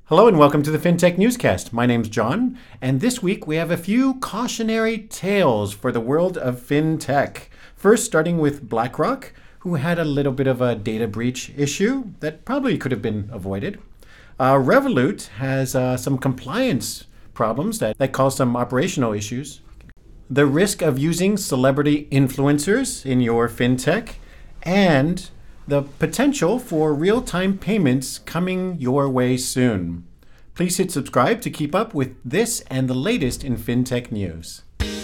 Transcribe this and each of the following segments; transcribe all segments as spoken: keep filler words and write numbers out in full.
Hello and welcome to the FinTech Newscast. My name's John, and this week we have a few cautionary tales for the world of FinTech. First, starting with BlackRock, who had a little bit of a data breach issue that probably could have been avoided. Uh, Revolut has uh, some compliance problems that, that cause some operational issues. The risk of using celebrity influencers in your FinTech, and the potential for real-time payments coming your way soon. Please hit subscribe to keep up with this and the latest in FinTech news.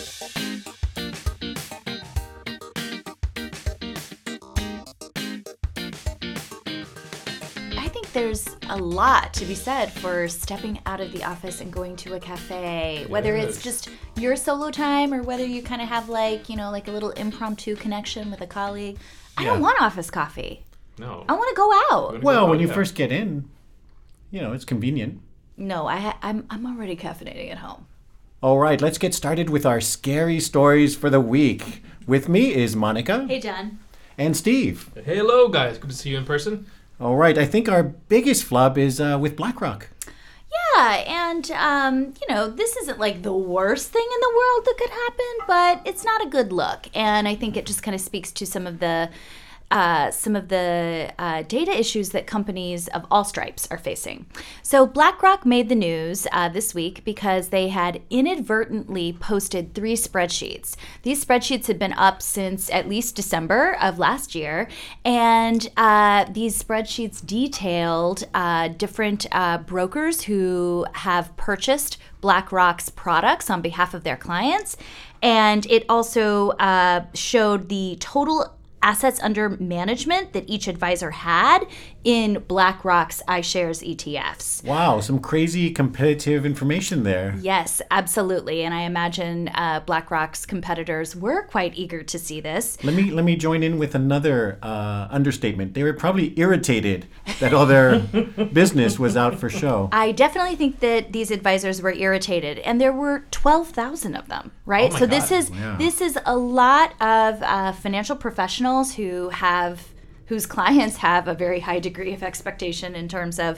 I think there's a lot to be said for stepping out of the office and going to a cafe, whether Yes. it's just your solo time or whether you kind of have like, you know, like a little impromptu connection with a colleague. I don't Yeah. want office coffee. No. I want to go out. Wanna Well, go when out, you yeah. first get in, you know, it's convenient. No, I ha- I'm I'm already caffeinating at home. All right, let's get started with our scary stories for the week. With me is Monica Hey, John. and Steve. Hello, guys. Good to see you in person. All right, I think our biggest flub is uh, with BlackRock. Yeah, and um, you know, this isn't like the worst thing in the world that could happen, but it's not a good look. And I think it just kind of speaks to some of the uh, some of the uh, data issues that companies of all stripes are facing. So BlackRock made the news uh, this week because they had inadvertently posted three spreadsheets. These spreadsheets had been up since at least December of last year, and uh, these spreadsheets detailed uh, different uh, brokers who have purchased BlackRock's products on behalf of their clients, and it also uh, showed the total assets under management that each advisor had in BlackRock's iShares E T Fs. Wow, some crazy competitive information there. Yes, absolutely. And I imagine uh, BlackRock's competitors were quite eager to see this. Let me let me join in with another uh, understatement. They were probably irritated that all their business was out for show. I definitely think that these advisors were irritated, and there were twelve thousand of them, right? Oh my so this God. is Yeah. this is a lot of uh, financial professionals who have whose clients have a very high degree of expectation in terms of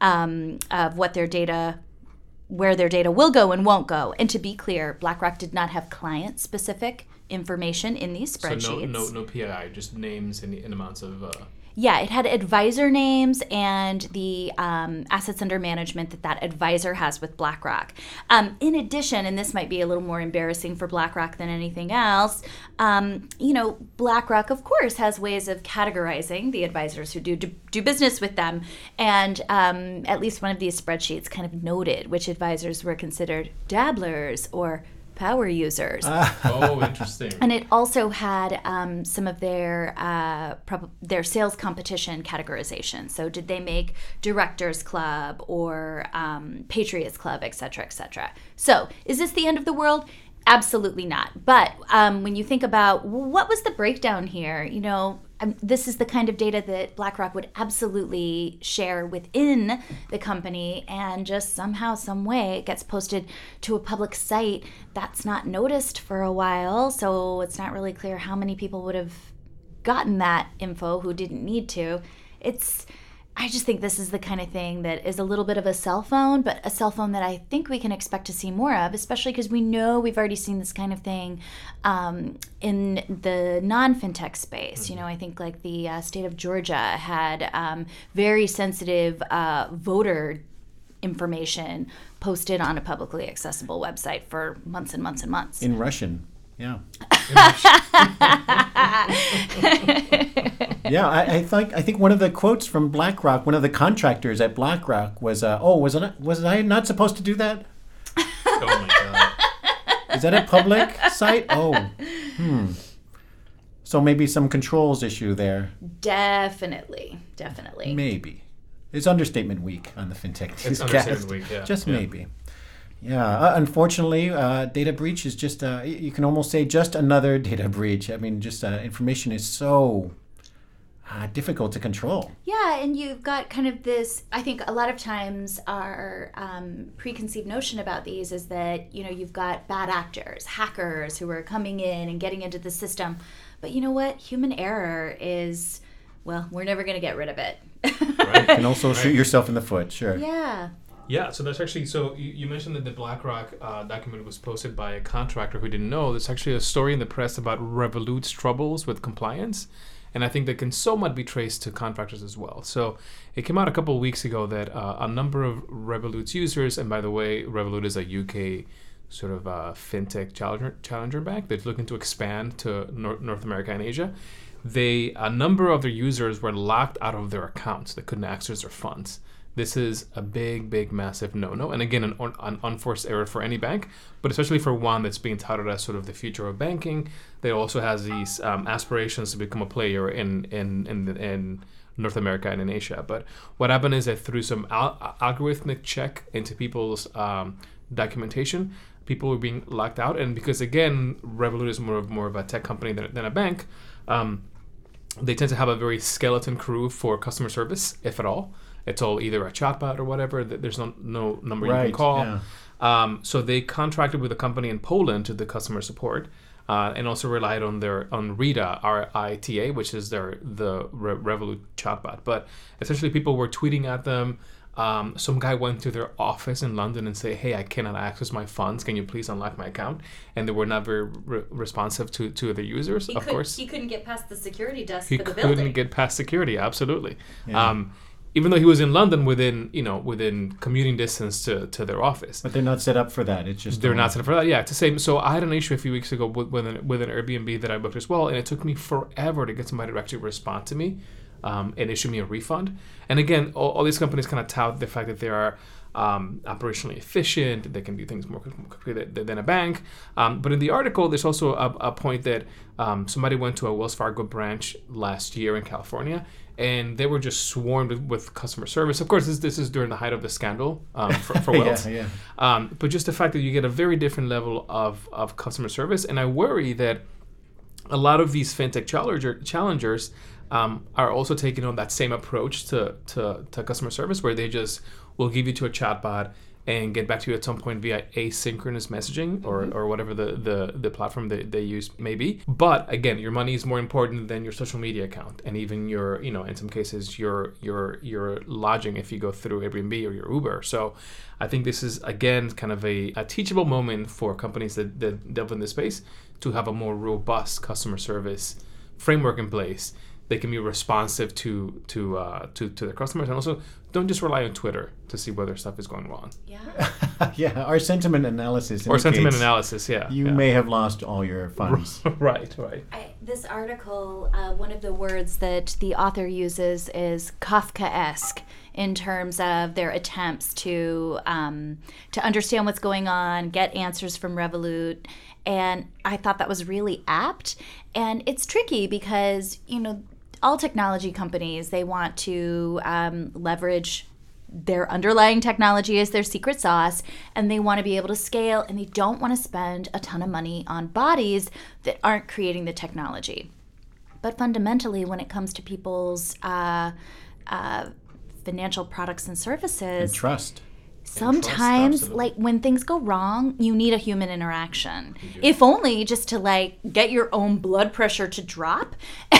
um, of what their data, where their data will go and won't go. And to be clear, BlackRock did not have client-specific information in these spreadsheets. So no, no, no P I I, just names and, and amounts of. Uh, Yeah, it had advisor names and the um, assets under management that that advisor has with BlackRock. Um, in addition, and this might be a little more embarrassing for BlackRock than anything else, um, you know, BlackRock, of course, has ways of categorizing the advisors who do do, do business with them. And um, at least one of these spreadsheets kind of noted which advisors were considered dabblers or power users. oh, interesting. And it also had um, some of their uh, prob- their sales competition categorization. So did they make Directors Club or um, Patriots Club, et cetera, et cetera. So is this the end of the world? Absolutely not. But um, when you think about what was the breakdown here, you know, um, this is the kind of data that BlackRock would absolutely share within the company, and just somehow, some way, it gets posted to a public site that's not noticed for a while. So it's not really clear how many people would have gotten that info who didn't need to. It's I just think this is the kind of thing that is a little bit of a cell phone, but a cell phone that I think we can expect to see more of, especially because we know we've already seen this kind of thing um, in the non-fintech space. Mm-hmm. You know, I think like the uh, state of Georgia had um, very sensitive uh, voter information posted on a publicly accessible website for months and months and months. In Russian, yeah. Yeah, I, I think I think one of the quotes from BlackRock, one of the contractors at BlackRock was, uh, "Oh, was it was I not supposed to do that? oh my God. Is that a public site? Oh, hmm. So maybe some controls issue there. Definitely, definitely. Maybe. It's understatement week on the FinTech It's Newscast. understatement week, yeah. Just Yeah. maybe. Yeah, uh, unfortunately, uh, data breach is just, uh, y- you can almost say just another data breach. I mean, just uh, information is so uh, difficult to control. Yeah, and you've got kind of this, I think a lot of times our um, preconceived notion about these is that, you know, you've got bad actors, hackers who are coming in and getting into the system. But you know what? Human error is, well, we're never going to get rid of it. Right. You can also shoot yourself in the foot, sure. Yeah. Yeah, so that's actually, so you, you mentioned that the BlackRock uh, document was posted by a contractor who didn't know. There's actually a story in the press about Revolut's troubles with compliance, and I think that can somewhat be traced to contractors as well. So it came out a couple of weeks ago that uh, a number of Revolut's users, and by the way, Revolut is a U K sort of uh, fintech challenger, challenger bank that's looking to expand to North, North America and Asia. They, a number of their users were locked out of their accounts. They couldn't access their funds. This is a big, big, massive no-no. And again, an, an unforced error for any bank, but especially for one that's being touted as sort of the future of banking, that also has these um, aspirations to become a player in, in, in, in North America and in Asia. But what happened is that through some al- algorithmic check into people's um, documentation, people were being locked out. And because, again, Revolut is more of, more of a tech company than, than a bank, um, they tend to have a very skeleton crew for customer service, if at all. It's all either a chatbot or whatever. There's no no number right, you can call. Yeah. Um, so they contracted with a company in Poland to do the support, uh, and also relied on their on Rita, R I T A, which is their the Re- Revolut chatbot. But essentially, people were tweeting at them. Um, some guy went to their office in London and said, "Hey, I cannot access my funds. Can you please unlock my account?" And they were not very re- responsive to, to their users. He of could, course, he couldn't get past the security desk he for the couldn't building. get past security. Absolutely. Yeah. Um, even though he was in London, within you know within commuting distance to, to their office. But they're not set up for that. It's just They're all- not set up for that. Yeah, to say. So I had an issue a few weeks ago with, with, an, with an Airbnb that I booked as well, and it took me forever to get somebody to actually respond to me um, and issue me a refund. And again, all, all these companies kind of tout the fact that they are um, operationally efficient, they can do things more quickly than, than a bank. Um, but in the article, there's also a, a point that um, somebody went to a Wells Fargo branch last year in California, and they were just swarmed with, with customer service. Of course, this, this is during the height of the scandal um, for, for Wells. yeah, yeah. Um, but just the fact that you get a very different level of, of customer service. And I worry that a lot of these fintech challenger, challengers um, are also taking on that same approach to, to, to customer service, where they just will give you to a chatbot and get back to you at some point via asynchronous messaging or, mm-hmm. or whatever the, the, the platform they, they use may be. But again, your money is more important than your social media account, and even your, you know, in some cases, your your your lodging if you go through Airbnb or your Uber. So I think this is, again, kind of a, a teachable moment for companies that, that delve in this space to have a more robust customer service framework in place. They can be responsive to to uh, to to their customers, and also don't just rely on Twitter to see whether stuff is going wrong. Yeah. yeah, our sentiment analysis Or sentiment indicates analysis, yeah. You yeah. may have lost all your funds. right, right. I, this article, uh, one of the words that the author uses is Kafkaesque in terms of their attempts to um, to understand what's going on, get answers from Revolut. And I thought that was really apt. And it's tricky because, you know, all technology companies, they want to um, leverage their underlying technology as their secret sauce, and they want to be able to scale, and they don't want to spend a ton of money on bodies that aren't creating the technology. But fundamentally, when it comes to people's uh, uh, financial products and services, And trust. sometimes, absolutely. like, when things go wrong, you need a human interaction. If only just to, like, get your own blood pressure to drop.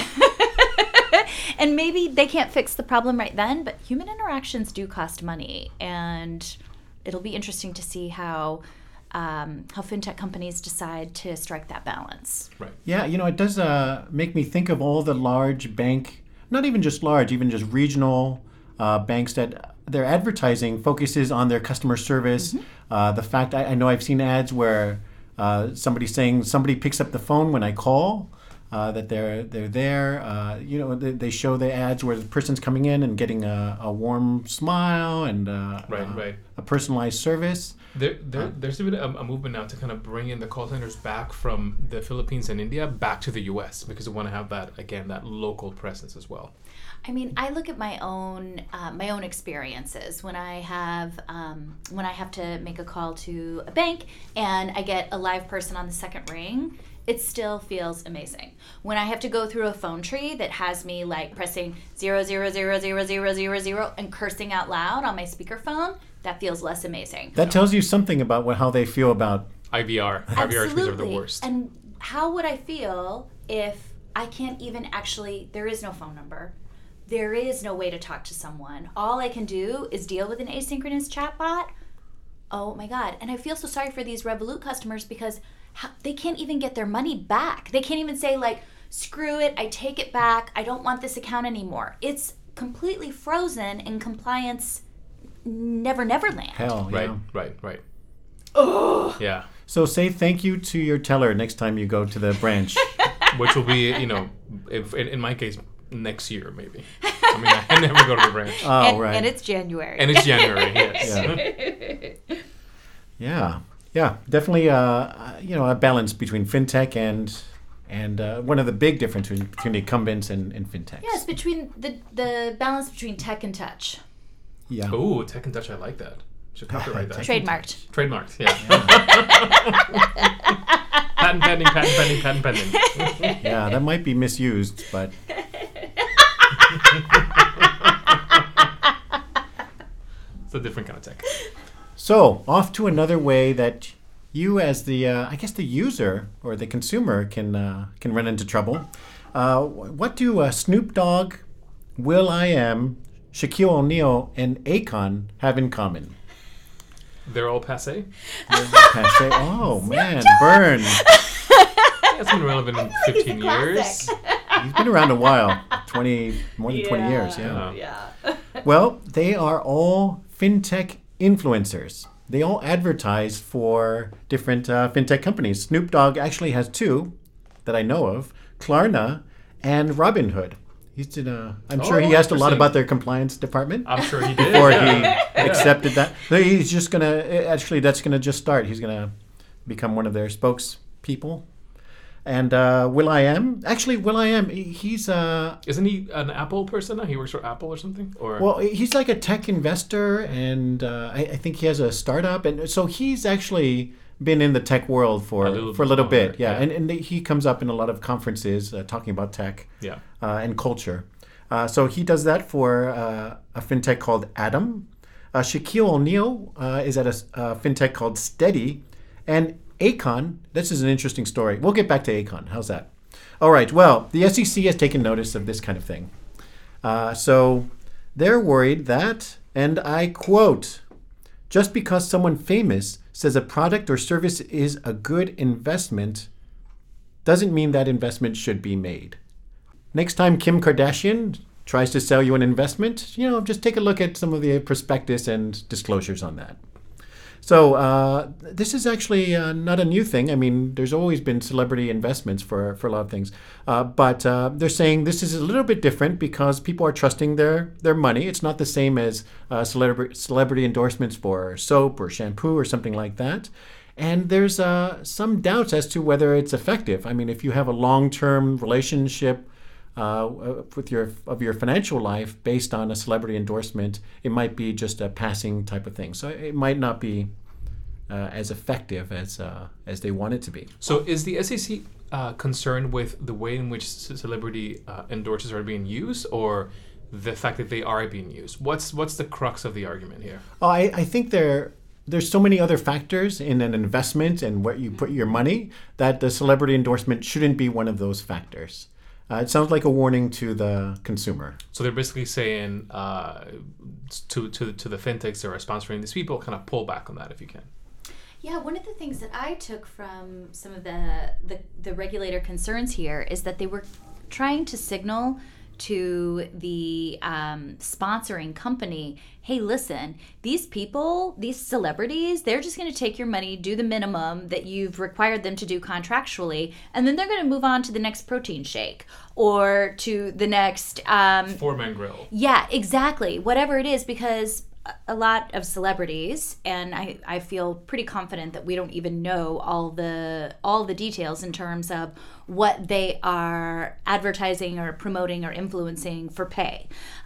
And maybe they can't fix the problem right then, but human interactions do cost money. And it'll be interesting to see how um, how fintech companies decide to strike that balance. Right. Yeah, you know, it does uh, make me think of all the large bank, not even just large, even just regional uh, banks that their advertising focuses on their customer service. Mm-hmm. Uh, the fact, I, I know I've seen ads where uh, somebody's saying somebody picks up the phone when I call. Uh, that they're they're there. Uh, you know, they, they show the ads where the person's coming in and getting a, a warm smile and uh, Right, uh, right. a personalized service. There, there, there's been a, a movement now to kind of bring in the call centers back from the Philippines and India back to the U S because they want to have that, again, that local presence as well. I mean, I look at my own uh, my own experiences when I have um, when I have to make a call to a bank and I get a live person on the second ring. It still feels amazing. When I have to go through a phone tree that has me like pressing zero zero zero zero zero zero zero and cursing out loud on my speakerphone, that feels less amazing. That tells you something about what, how they feel about. I V R. I V R trees are the worst. And how would I feel if I can't even actually, there is no phone number. there is no way to talk to someone. All I can do is deal with an asynchronous chatbot. Oh my God. And I feel so sorry for these Revolut customers because how, they can't even get their money back. They can't even say like, screw it, I take it back. I don't want this account anymore. It's completely frozen in compliance never, never land. Hell, Right, yeah. right, right. Oh. Yeah. So say thank you to your teller next time you go to the branch. Which will be, you know, if in, in my case, next year maybe. I mean, I never go to the branch. Oh, and, right. and it's January. And it's January, yes. Yeah. Yeah, yeah, definitely. Uh, you know, a balance between fintech and and uh, one of the big differences between the incumbents and, and fintechs. Yes, between the the balance between tech and touch. Yeah. Ooh, Tech and Touch, I like that. Should copyright that. Trademarked. Trademarked, yeah. Patent pending, patent pending, patent pending. Yeah, that might be misused, but It's a different kind of tech. so off to another way that you, as the uh, I guess the user or the consumer, can uh, can run into trouble. Uh, what do uh, Snoop Dogg, will.i.am, Shaquille O'Neal, and Akon have in common? They're all passe. Passe. Oh man, burn. It's been relevant in fifteen years. He's been around a while, twenty more than twenty years. Yeah. Yeah. Well, they are all fintech influencers. They all advertise for different uh, fintech companies. Snoop Dogg actually has two that I know of: Klarna and Robinhood. He's did a, I'm sure Oh, he asked a lot interesting. about their compliance department I'm sure he did. before yeah. he accepted that. So he's just gonna actually that's gonna just start. He's gonna become one of their spokespeople. And uh, will.i.am, actually, will.i.am, he- he's uh, Isn't he an Apple person now? He works for Apple or something? Or well, he's like a tech investor, and uh, I, I think he has a startup, and so he's actually been in the tech world for A little for a little longer, bit, yeah. yeah. And and he comes up in a lot of conferences uh, talking about tech yeah. uh, and culture. Uh, so he does that for uh, a fintech called Atom. Uh, Shaquille O'Neal uh, is at a, a fintech called Steady, and Akon. This is an interesting story. We'll get back to Akon. How's that? All right. Well, the S E C has taken notice of this kind of thing. Uh, so they're worried that, and I quote, just because someone famous says a product or service is a good investment doesn't mean that investment should be made. Next time Kim Kardashian tries to sell you an investment, you know, just take a look at some of the prospectus and disclosures on that. So uh, this is actually uh, not a new thing. I mean, there's always been celebrity investments for, for a lot of things. Uh, but uh, they're saying this is a little bit different because people are trusting their, their money. It's not the same as uh, celebrity, celebrity endorsements for soap or shampoo or something like that. And there's uh, some doubts as to whether it's effective. I mean, if you have a long-term relationship uh, with your of your financial life based on a celebrity endorsement, it might be just a passing type of thing. So it might not be uh, as effective as uh, as they want it to be. So is the S E C uh, concerned with the way in which c- celebrity uh, endorses are being used, or the fact that they are being used? What's what's the crux of the argument here? Oh, I, I think there there's so many other factors in an investment and where you put your money that the celebrity endorsement shouldn't be one of those factors. Uh, it sounds like a warning to the consumer. So they're basically saying uh, to to to the fintechs that are sponsoring these people, kind of pull back on that if you can. Yeah, one of the things that I took from some of the, the, the regulator concerns here is that they were trying to signal to the um, sponsoring company, hey, listen, these people, these celebrities, they're just going to take your money, do the minimum that you've required them to do contractually, and then they're going to move on to the next protein shake or to the next... Um, Four-man grill. Yeah, exactly. Whatever it is, because a lot of celebrities, and I, I feel pretty confident that we don't even know all the all the details in terms of what they are advertising or promoting or influencing for pay.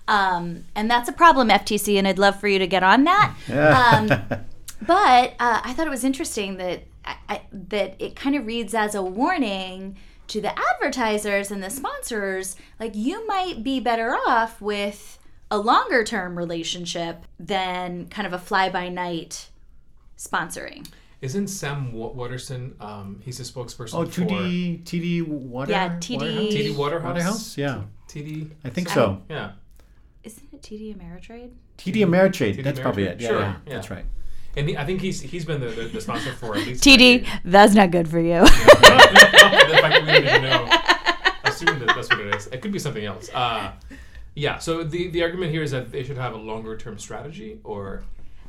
Um, and that's a problem, F T C, and I'd love for you to get on that. Um, but uh, I thought it was interesting that I, I, that it kind of reads as a warning to the advertisers and the sponsors, like, you might be better off with a longer term relationship than kind of a fly by night sponsoring. Isn't Sam Wa- Waterston? Um, he's a spokesperson Oh, for T D T D Water. Yeah, T D Waterhouse? T D Waterhouse. Waterhouse, yeah, T D. I think I- so. Yeah. isn't it T D Ameritrade? T D Ameritrade. T D That's probably Ameritrade. it. Yeah, Sure, yeah, yeah. that's right. And he, I think he's he's been the, the, the sponsor for at least T D, a decade. that's not good for you. The fact that we didn't even know. Assume that that's what it is. It could be something else. Uh, yeah. So the the argument here is that they should have a longer term strategy, or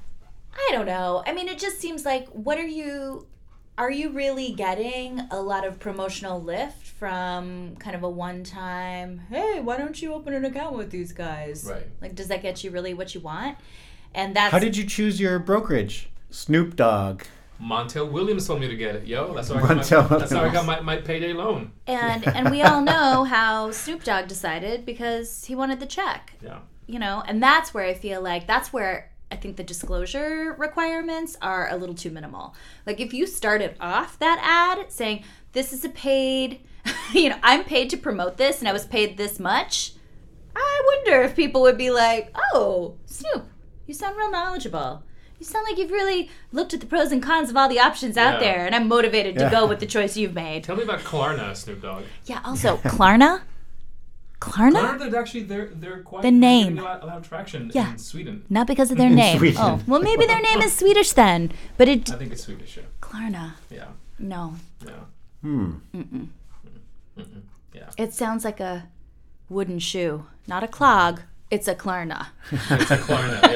I don't know. I mean, it just seems like, what are you, are you really getting a lot of promotional lift from kind of a one-time, hey, why don't you open an account with these guys? Right. Like, does that get you really what you want? And that's... How did you choose your brokerage? Snoop Dogg. Montel Williams told me to get it. Yo, that's how I Montel got my, that's how I Williams. got my, my payday loan. And and we all know how Snoop Dogg decided because he wanted the check. Yeah. You know, and that's where I feel like that's where I think the disclosure requirements are a little too minimal. Like if you started off that ad saying this is a paid, you know, I'm paid to promote this and I was paid this much, I wonder if people would be like, "Oh, Snoop, you sound real knowledgeable. You sound like you've really looked at the pros and cons of all the options out Yeah. there, and I'm motivated to Yeah. go with the choice you've made." Tell me about Klarna, Snoop Dogg. Yeah, also, Klarna? Klarna? Klarna, they're actually they're they're quite The name. getting a lot, a lot of traction Yeah. in Sweden. Not because of their In name. Sweden. Oh, well, maybe their name is Swedish then. But it. I think it's Swedish. Yeah. Klarna. Yeah. No. Yeah. Hmm. Mm-mm. Yeah. It sounds like a wooden shoe. Not a clog. It's a Klarna. It's a Klarna.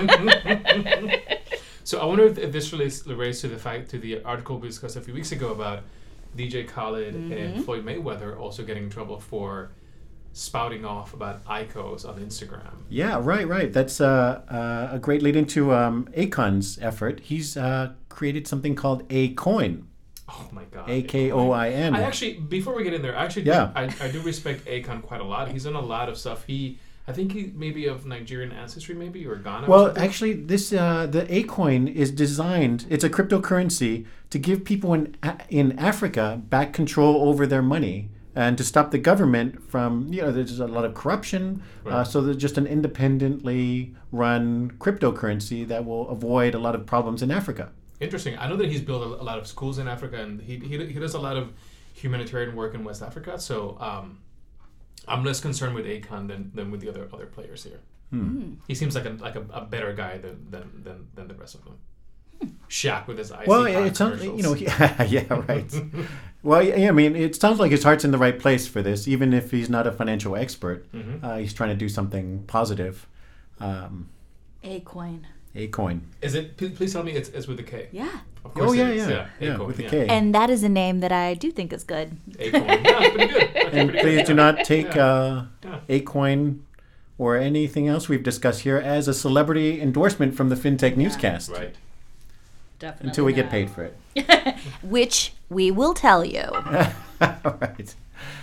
Yeah. So I wonder if, if this relates, relates to the fact to the article we discussed a few weeks ago about D J Khaled Mm-hmm. and Floyd Mayweather also getting in trouble for spouting off about I C Os on Instagram. Yeah, right, right. That's uh, uh, a great lead into um, Akon's effort. He's uh, created something called A-Coin, Oh my God. A K O I N. I actually, before we get in there, I actually, Yeah. do, I, I do respect Akon quite a lot. He's done a lot of stuff. He, I think he maybe of Nigerian ancestry, maybe or Ghana. or Well, something. actually, this uh, the A-Coin is designed. It's a cryptocurrency to give people in A- in Africa back control over their money and to stop the government from, you know, there's a lot of corruption. Uh, Right. so there's just an independently run cryptocurrency that will avoid a lot of problems in Africa. Interesting. I know that he's built a, a lot of schools in Africa, and he, he he does a lot of humanitarian work in West Africa. So um, I'm less concerned with Akon than, than with the other other players here. Hmm. He seems like a like a, a better guy than, than than than the rest of them. Shaq with his icy Well, hot it sounds, you know, commercials. yeah, right. Well, yeah, I mean, it sounds like his heart's in the right place for this, even if he's not a financial expert. Mhm. Uh, he's trying to do something positive. Um, A-Coin. A-Coin. Is it? Please, please tell me it's, it's with a K. Yeah. Of course Oh, it yeah, is. yeah. Yeah, Acorn, with a yeah. K. And that is a name that I do think is good. Acorn. Yeah, it's pretty good. Okay, And pretty please good. do not take Yeah. uh, Yeah. A-Coin or anything else we've discussed here as a celebrity endorsement from the FinTech Newscast Right. Definitely. until we get not. paid for it. Which we will tell you. All right.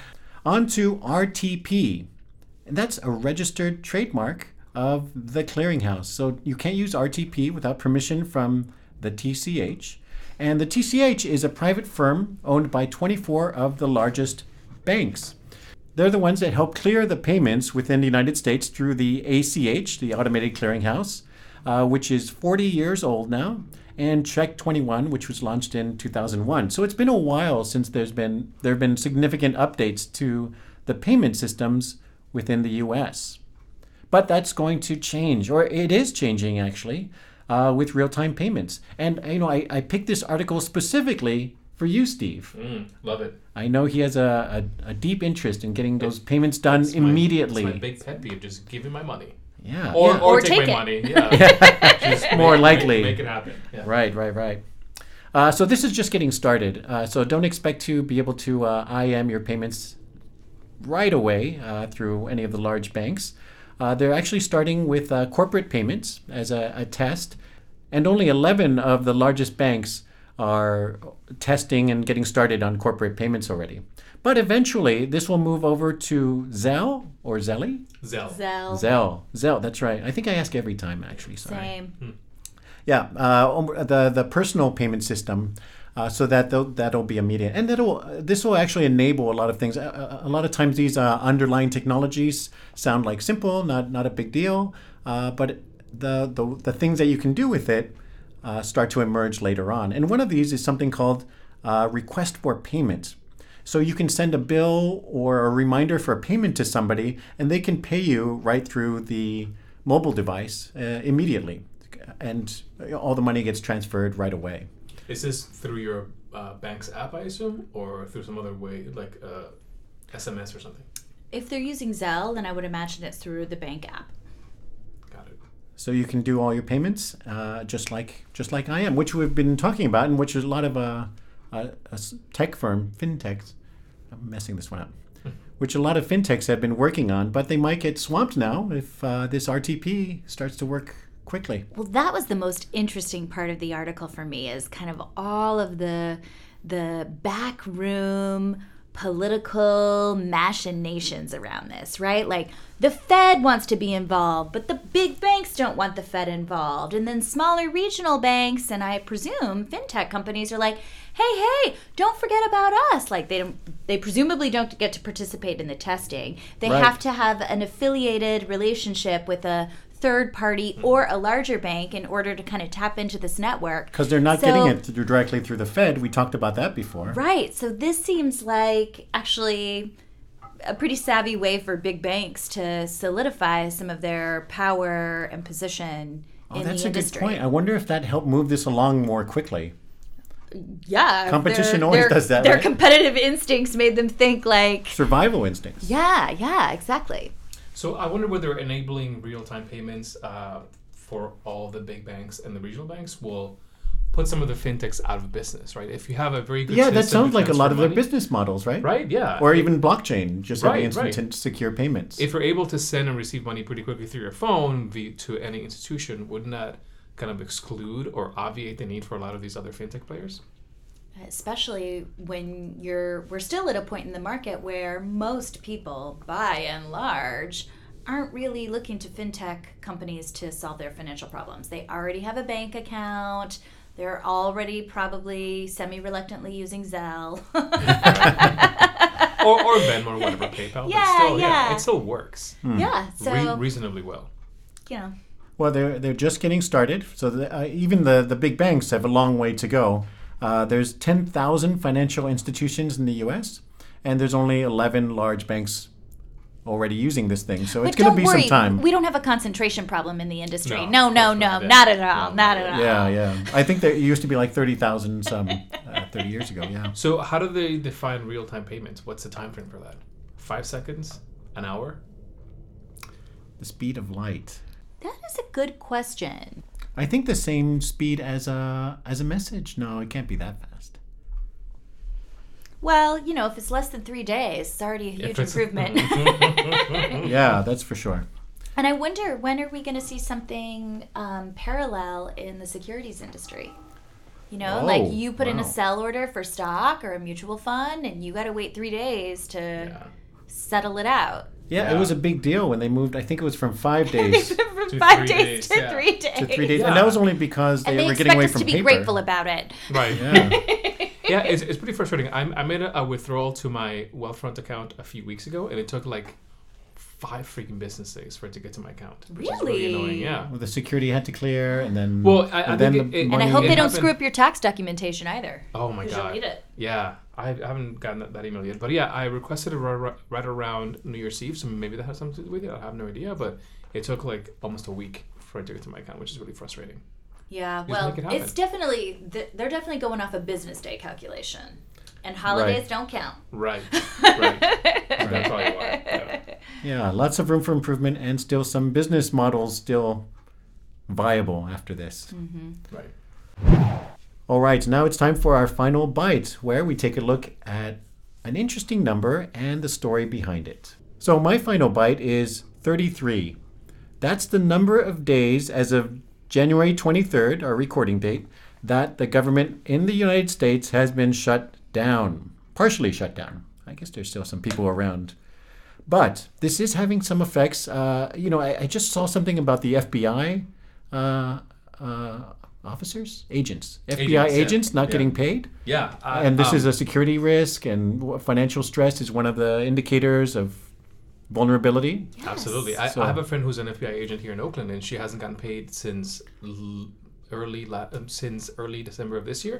On to R T P. And that's a registered trademark of the clearinghouse. So you can't use R T P without permission from the T C H. And the T C H is a private firm owned by twenty-four of the largest banks. They're the ones that help clear the payments within the United States through the A C H, the Automated Clearinghouse, uh, which is forty years old now, and Check twenty-one, which was launched in two thousand one. So it's been a while since there's been there have been significant updates to the payment systems within the U S. But that's going to change, or it is changing actually, uh, with real-time payments. And you know, I, I picked this article specifically for you, Steve. Mm, love it. I know he has a, a, a deep interest in getting those payments done It's my- immediately. It's my big pet peeve. Just give me my money. Yeah. Or, yeah. or, Or take, take my it. money. Yeah. Just More make- likely. Make, make it happen. Yeah. Right, right, right. Uh, so this is just getting started. Uh, so don't expect to be able to uh, I M your payments right away uh, through any of the large banks. Uh, they're actually starting with uh, corporate payments as a, a test, and only eleven of the largest banks are testing and getting started on corporate payments already. But eventually, this will move over to Zelle or Zelly? Zell. Zell. Zelle. Zelle, that's right. I think I ask every time, actually. Sorry. Same. Yeah, uh, um, the the personal payment system, uh, so that they'll- that'll be immediate, and that'll this will actually enable a lot of things. A, a lot of times, these uh, underlying technologies sound like simple, not not a big deal, uh, but the, the the things that you can do with it uh, start to emerge later on. And one of these is something called uh, request for payment. So you can send a bill or a reminder for a payment to somebody, and they can pay you right through the mobile device uh, immediately. And all the money gets transferred right away. Is this through your uh, bank's app, I assume, or through some other way, like uh, S M S or something? If they're using Zelle, then I would imagine it's through the bank app. Got it. So you can do all your payments uh, just like just like I am, which we've been talking about, and which is a lot of uh, a, a tech firm, fintechs. I'm messing this one up. Which a lot of fintechs have been working on, but they might get swamped now if uh, this R T P starts to work quickly. Well, that was the most interesting part of the article for me, is kind of all of the the backroom political machinations around this, right? Like the Fed wants to be involved, but the big banks don't want the Fed involved. And then smaller regional banks, and I presume fintech companies, are like, hey, hey, don't forget about us. Like they don't, they presumably don't get to participate in the testing. They Right. have to have an affiliated relationship with a third party or a larger bank in order to kind of tap into this network. Because they're not So- getting it through, directly through the Fed. We talked about that before. Right. So this seems like actually a pretty savvy way for big banks to solidify some of their power and position Oh, in that's the a good industry. point. I wonder if that helped move this along more quickly. Yeah. Competition their- always their- does that, Their right? competitive instincts made them think like, Survival instincts. yeah, yeah, exactly. So I wonder whether enabling real-time payments uh, for all the big banks and the regional banks will put some of the fintechs out of business, right? If you have a very good Yeah, that system sounds to like a lot transfer of their money- business models, right? Right, yeah. Or even blockchain, just having Right, instant right. and secure payments. If you're able to send and receive money pretty quickly through your phone via, to any institution, wouldn't that kind of exclude or obviate the need for a lot of these other fintech players? Especially when you're, we're still at a point in the market where most people, by and large, aren't really looking to fintech companies to solve their financial problems. They already have a bank account. They're already probably semi-reluctantly using Zelle. or, or Venmo or whatever, PayPal. Yeah, but still, yeah. it still works Yeah, so, re- reasonably well. you know. Well, they're they're just getting started. So the, uh, even the, the big banks have a long way to go. Uh, there's ten thousand financial institutions in the U S, and there's only eleven large banks already using this thing. So it's But going to don't be worry, some time. we don't have a concentration problem in the industry. No, No, of no, course no, not. not Yeah. at all, No, not no. at all. Yeah, yeah. I think there used to be like thirty thousand some uh, thirty years ago. Yeah. So how do they define real-time payments? What's the time frame for that? Five seconds? An hour? The speed of light. That is a good question. I think the same speed as a as a message. No, it can't be that fast. Well, you know, if it's less than three days, it's already a huge it's- improvement. Yeah, that's for sure. And I wonder, when are we going to see something um, parallel in the securities industry? You know, Oh, like you put in a wow. sell order for stock or a mutual fund, and you got to wait three days to Yeah. settle it out. Yeah, Yeah. it was a big deal when they moved. I think it was from five days to From To five three days, days, to yeah. three days. three days, Yeah. and that was only because they, And they were expect getting away us from to be paper. grateful about it. Right. Yeah. Yeah, it's, it's pretty frustrating. I, I made a, a withdrawal to my Wealthfront account a few weeks ago, and it took like five freaking business days for it to get to my account. Which is really Really? annoying, yeah. Well, the security had to clear, and then Well, I- I and then think the it- it- And I money- hope it they don't happened- screw up your tax documentation either. Oh my 'Cause you'll god. need it. Yeah, I I haven't gotten that, that email yet. But yeah, I requested it right, right around New Year's Eve, so maybe that has something to do with it. I have no idea, but it took like almost a week for it to get to my account, which is really frustrating. Yeah, Just well, make it happen. it's definitely, th- they're definitely going off a business day calculation. And holidays Right. don't count. Right. Right. That's probably why. Yeah. yeah, lots of room for improvement, and still some business models still viable after this. Right. All right, now it's time for our final bite, where we take a look at an interesting number and the story behind it. So my final bite is thirty-three. That's the number of days as of January twenty-third, our recording date, that the government in the United States has been shut down, partially shut down. I guess there's still some people around. But this is having some effects. Uh, you know, I, I just saw something about the F B I uh, uh, officers, agents, F B I Agents, yeah. agents not Yeah. getting paid. Yeah. I- And this um, is a security risk, and wh- financial stress is one of the indicators of vulnerability. Absolutely. I, So- I have a friend who's an F B I agent here in Oakland, and she hasn't gotten paid since l- early la- um, since early December of this year.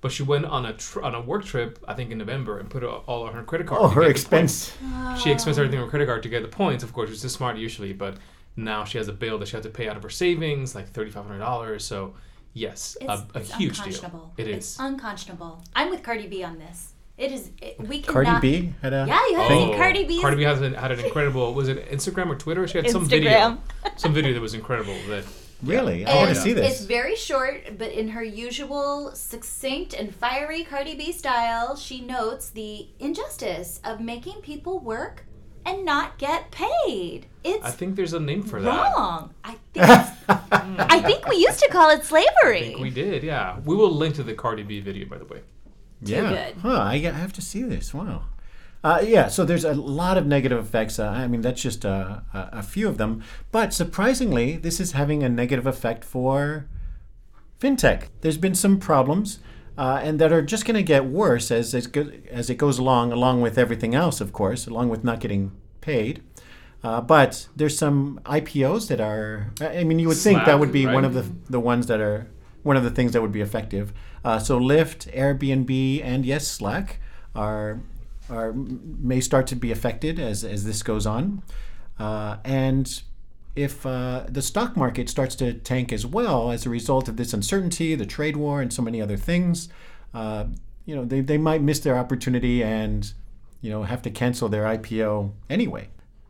But she went on a tr- on a work trip, I think in November, and put all on her credit card. Oh, to her get the expense. points. She expensed everything on her credit card to get the points. Of course, which is smart usually, but now she has a bill that she has to pay out of her savings, like thirty-five hundred dollars. So, yes, It's, a, a it's huge deal. unconscionable. It It's is. unconscionable. I'm with Cardi B on this. It is. It, we Cardi cannot. B had a Yeah, you have thing? seen Cardi B's. Cardi B has an, had an incredible. Was it Instagram or Twitter? She had some video, Instagram. some video that was incredible. That Really? I And want to see It's this. very short, but in her usual succinct and fiery Cardi B style, she notes the injustice of making people work and not get paid. It's I think there's a name for that. wrong. I think it's, I think we used to call it I slavery. think we did. Yeah, we will link to the Cardi B video, by the way. Yeah. good. Huh, I I have to see this. Wow. Uh, yeah, so there's a lot of negative effects. Uh, I mean, that's just uh, a, a few of them. But surprisingly, this is having a negative effect for fintech. There's been some problems, uh, and that are just going to get worse as, as, go- as it goes along, along with everything else, of course, along with not getting paid. Uh, but there's some I P Os that are, I mean, you would think that Slack, would be one right? of the, the ones that are, one of the things that would be effective. Uh, so Lyft, Airbnb, and yes, Slack are are may start to be affected as, as this goes on. Uh, and if uh, the stock market starts to tank as well as a result of this uncertainty, the trade war, and so many other things, uh, you know, they, they might miss their opportunity and, you know, have to cancel their I P O anyway.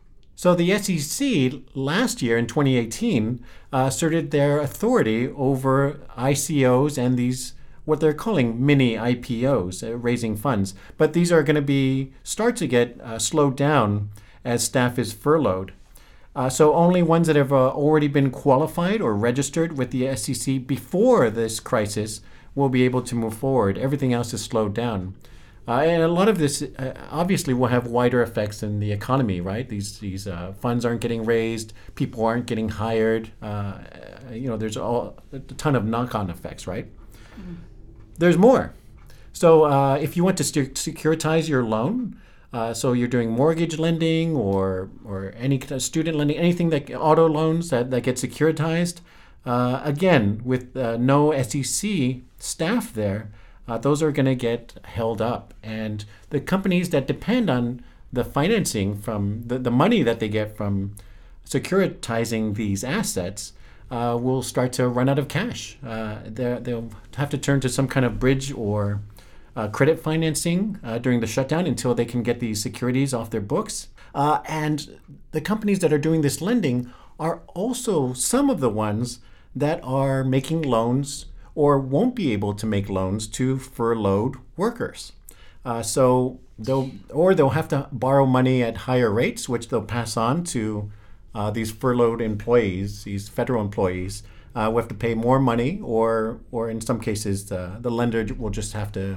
So the S E C last year in twenty eighteen uh, asserted their authority over I C Os and these what they're calling mini I P Os, uh, raising funds. But these are going to be start to get uh, slowed down as staff is furloughed. Uh, so only ones that have uh, already been qualified or registered with the S E C before this crisis will be able to move forward. Everything else is slowed down. Uh, and a lot of this uh, obviously will have wider effects in the economy, right? These these uh, funds aren't getting raised, people aren't getting hired. Uh, you know, there's all, a ton of knock-on effects, right? Mm-hmm. There's more. So uh, if you want to st- securitize your loan, uh, so you're doing mortgage lending or or any kind of student lending, anything that auto loans that, that get securitized, uh, again, with uh, no S E C staff there, uh, those are going to get held up. And the companies that depend on the financing from the, the money that they get from securitizing these assets uh, will start to run out of cash. Uh, they'll have to turn to some kind of bridge or uh, credit financing uh, during the shutdown until they can get these securities off their books. Uh, and the companies that are doing this lending are also some of the ones that are making loans or won't be able to make loans to furloughed workers. Uh, so they'll or they'll have to borrow money at higher rates, which they'll pass on to uh, these furloughed employees, these federal employees. Uh, will have to pay more money, or or in some cases, the, the lender will just have to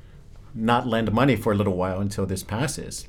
not lend money for a little while until this passes.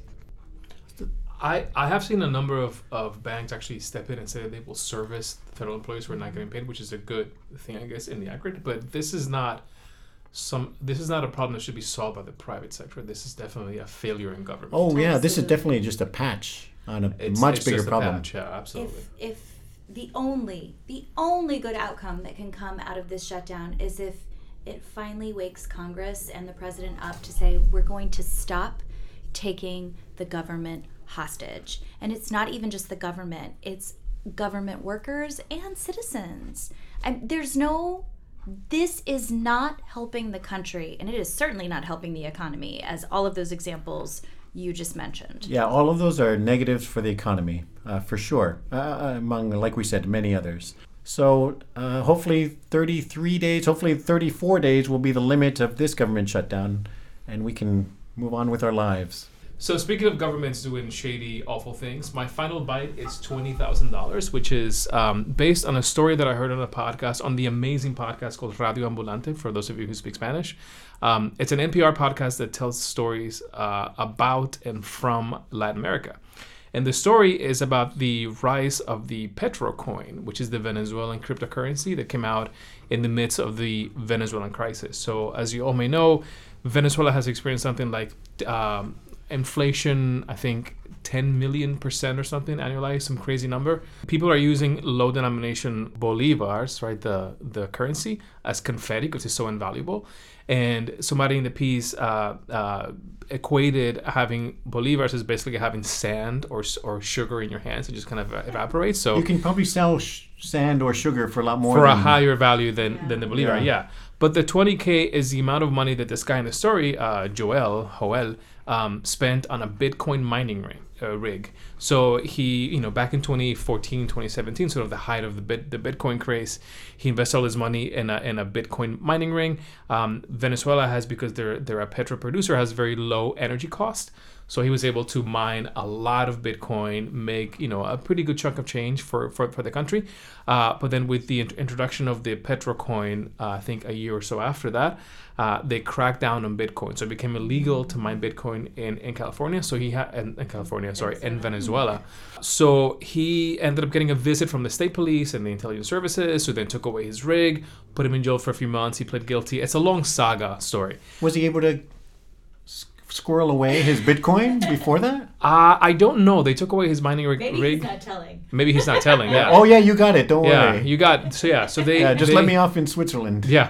I, I have seen a number of, of banks actually step in and say that they will service federal employees who are not getting paid, which is a good thing, I guess, in the aggregate. But this is not some this is not a problem that should be solved by the private sector. This is definitely a failure in government. Oh yeah, this is Absolutely. definitely just a patch on a It's, much it's bigger just a problem. patch, yeah, absolutely. If if the only the only good outcome that can come out of this shutdown is if it finally wakes Congress and the president up to say we're going to stop taking the government hostage. And it's not even just the government, it's government workers and citizens. And there's no this is not helping the country, and it is certainly not helping the economy, as all of those examples you just mentioned. Yeah, all of those are negatives for the economy, uh, for sure, uh, among, like we said, many others. So uh, hopefully thirty-three days, hopefully thirty-four days will be the limit of this government shutdown, and we can move on with our lives. So speaking of governments doing shady, awful things, my final bite is twenty thousand dollars, which is um, based on a story that I heard on a podcast, on the amazing podcast called Radio Ambulante, for those of you who speak Spanish. Um, it's an N P R podcast that tells stories uh, about and from Latin America. And the story is about the rise of the Petrocoin, which is the Venezuelan cryptocurrency that came out in the midst of the Venezuelan crisis. So as you all may know, Venezuela has experienced something like um, inflation, I think ten million percent or something annualized, some crazy number. People are using low denomination bolivars, right, the the currency, as confetti because it's so invaluable. And somebody in the piece uh, uh, equated having bolivars as basically having sand or or sugar in your hands. It just kind of evaporates. So you can probably sell sh- sand or sugar for a lot more. For than, a higher value than, Yeah. than the bolivar, Yeah. yeah. But the twenty K is the amount of money that this guy in the story, uh, Joel, Joel, um, spent on a Bitcoin mining rig. Uh, rig. So he, you know, back in twenty fourteen, twenty seventeen, sort of the height of the bit, the Bitcoin craze, he invested all his money in a in a Bitcoin mining ring. Um, Venezuela has, because they're they're a petro producer, has very low energy cost. So he was able to mine a lot of Bitcoin, make, you know, a pretty good chunk of change for, for, for the country. Uh, but then with the int- introduction of the Petrocoin, uh, I think a year or so after that, uh, they cracked down on Bitcoin. So it became illegal to mine Bitcoin in, in California. So he had, in, in California, sorry, in Venezuela. So he ended up getting a visit from the state police and the intelligence services, who then took away his rig, put him in jail for a few months. He pled guilty. It's a long saga story. Was he able to s- squirrel away his Bitcoin before that? Uh, I don't know. They took away his mining rig. Maybe rig. he's not telling. Maybe he's not telling. Yeah. Oh yeah, you got it. Don't yeah. worry. You got. So yeah. So they. yeah, just they, let me off in Switzerland. Yeah.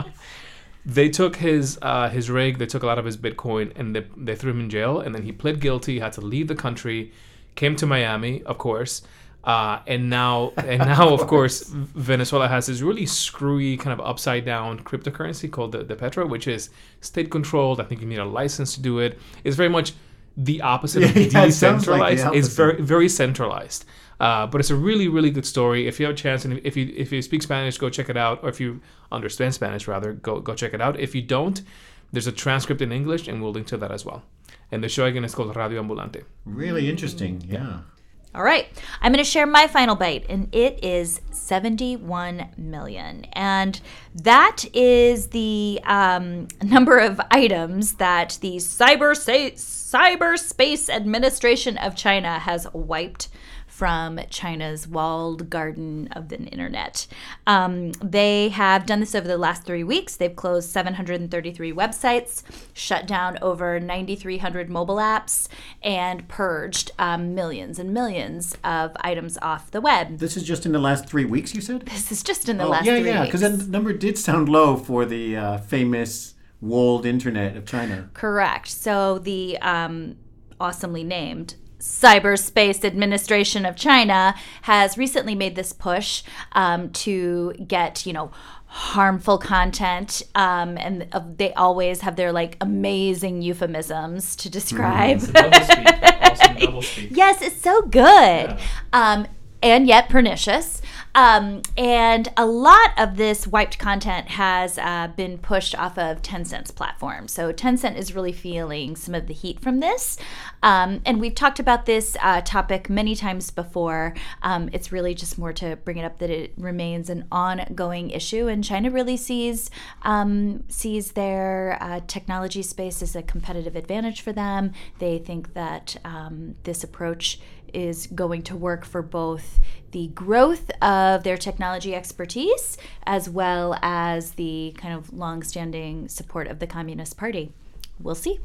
They took his uh, his rig. They took a lot of his Bitcoin, and they they threw him in jail. And then he pled guilty. Had to leave the country. Came to Miami, of course. Uh, and now, and now, of course, Venezuela has this really screwy kind of upside down cryptocurrency called the, the Petro, which is state controlled. I think you need a license to do it. It's very much the opposite of Yeah, it sounds like decentralized. the It's very, opposite. very centralized. Uh, but it's a really, really good story. If you have a chance, and if you if you speak Spanish, go check it out. Or if you understand Spanish, rather, go go check it out. If you don't, there's a transcript in English, and we'll link to that as well. And the show again is called Radio Ambulante. Really interesting. Yeah. All right, I'm going to share my final bite, and it is seventy-one million. And that is the um, number of items that the Cyber Sa- Cyberspace Administration of China has wiped from China's walled garden of the internet. Um, they have done this over the last three weeks. They've closed seven hundred thirty-three websites, shut down over nine thousand three hundred mobile apps, and purged um, millions and millions of items off the web. This is just in the last three weeks, you said? This is just in the oh, last yeah, three yeah, weeks. because that number did sound low for the uh, famous walled internet of China. Correct. So the um, awesomely named Cyberspace Administration of China has recently made this push um, to get, you know, harmful content, um, and uh, they always have their like amazing euphemisms to describe. It's a double speak. Awesome double speak. Yes, it's so good, Yeah. um, and yet pernicious. Um, and a lot of this wiped content has uh, been pushed off of Tencent's platform. So Tencent is really feeling some of the heat from this. Um, and we've talked about this uh, topic many times before. Um, it's really just more to bring it up that it remains an ongoing issue. And China really sees um, sees their uh, technology space as a competitive advantage for them. They think that um, this approach is going to work for both the growth of their technology expertise as well as the kind of long-standing support of the Communist Party. We'll see.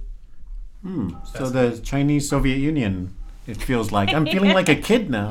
Hmm. So the Chinese Soviet Union, it feels like. I'm feeling like a kid now.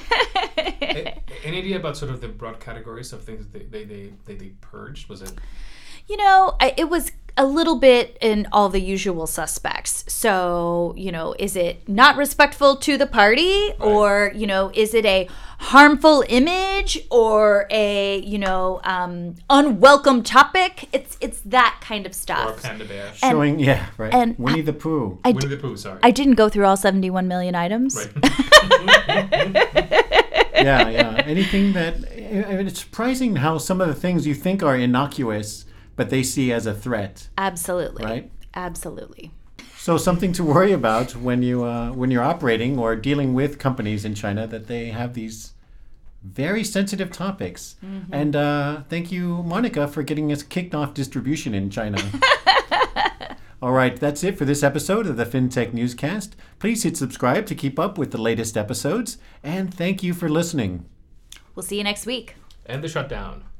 A- Any idea about sort of the broad categories of things that they they they, they purged? Was it? You know, I, it was a little bit in all the usual suspects. So, you know, is it not respectful to the party? Right. Or, you know, is it a harmful image or a, you know, um, unwelcome topic? It's it's that kind of Or stuff. Panda Bear? Showing, yeah, right. and Winnie the Pooh. I, Winnie d- the Pooh, sorry. I didn't go through all seventy-one million items. Right. yeah, yeah. Anything that, I mean, it's surprising how some of the things you think are innocuous, but they see as a threat. Absolutely. Right. Absolutely. So something to worry about when you uh, when you're operating or dealing with companies in China, that they have these very sensitive topics. Mm-hmm. And uh, thank you, Monica, for getting us kicked off distribution in China. All right, that's it for this episode of the FinTech Newscast. Please hit subscribe to keep up with the latest episodes, and thank you for listening. We'll see you next week. And the shutdown.